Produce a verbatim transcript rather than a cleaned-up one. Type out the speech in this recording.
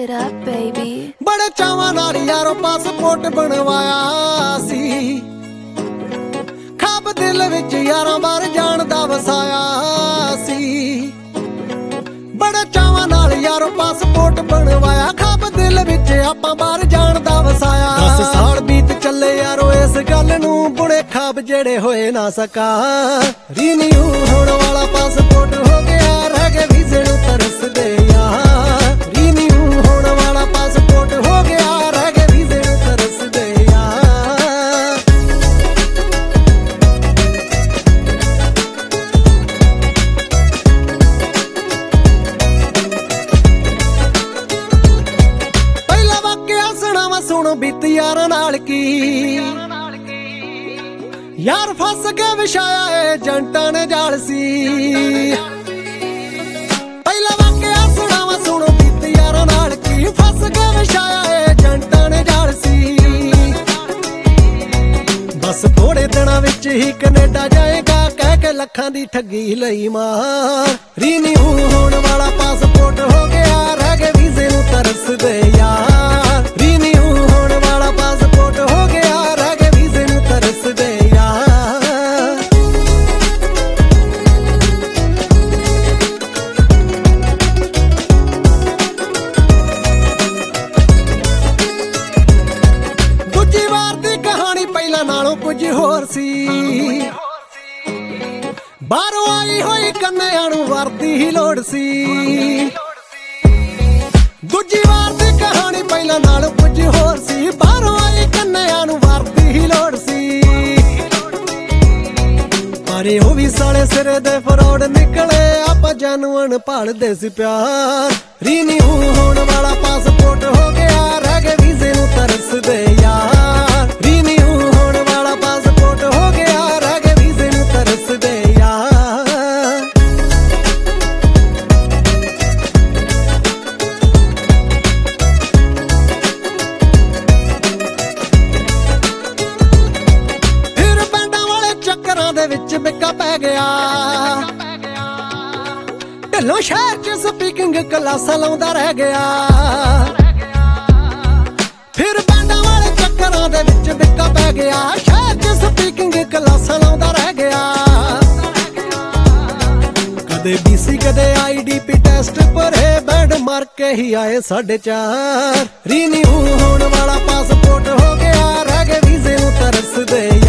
it up, baby. बड़े चावां नाल यारो पासपोर्ट बनवाया सी, खाब दिल विच यारां बार जाण दा वसाया सी। बड़े चावां नाल यारो पासपोर्ट बनवाया, खाब दिल विच आपां बार जाण दा वसाया। दस साल बीत चले यारो इस गल नूं, बुरे खाब जेड़े होए ना सका। रीन्यू होण वाला पासपोर्ट हो गया, रह गए वीज़े नूं तरसदे यार। रीन्यू होण वाला पासपोर्ट हो गया, रह गए वीज़े नूं तरसदे यार। पहला वाकया सुणावां सुणो बीती यारां नाल की। यार फस के विछाया एजेंटां ने जाल सी। पहला वाकया सुणावां सुणो बीती यारां नाल की। फस के विछाया एजेंटां ने जाल सी। बस थोड़े दिनां विच ही कनेडा जाएगा, कह के लखां दी ठगी लई मार। रीन्यू होण वाला पासपोर्ट हो गया, रह गए वीज़े नूं तरसदे यार। रीन्यू होण वाला पासपोर्ट हो गया, रह गए वीज़े नूं तरसदे कुछ होर सी। बाहरों आई होई कन्या नूं वरदी ही लोड़ सी। दूजी वार दी कहानी पहला नालों कुछ होर सी। बाहरों आई कन्या नूं वरदी ही लोड़ सी। पर ओ भी साले सिरे दे फरौड निकले, आपां जैनुअन भालदे सी प्यार। रीन्यू होण वाला पासपोर्ट हो गया, रह गए वीज़े नूं तरसदे यार। रीन्यू होण वाला पासपोर्ट हो गया, रह गए वीज़े नूं तरसदे यार। फिर बैंडां वाले चक्करां दे विच बिका पै गया। ढिल्लों शहर च स्पीकिंग क्लासां लाउंदा रह गया। फिर बैंडां वाले चक्करां दे विच बिका पै गया। शहर च स्पीकिंग क्लासां लाउंदा रह गया। कदे बीसी कदे आईडीपी टेस्ट भरे, बैंड मार के ही आए साढ़े चार। रीन्यू होण वाला पासपोर्ट हो गया, रह गए वीज़े नूं तरसदे।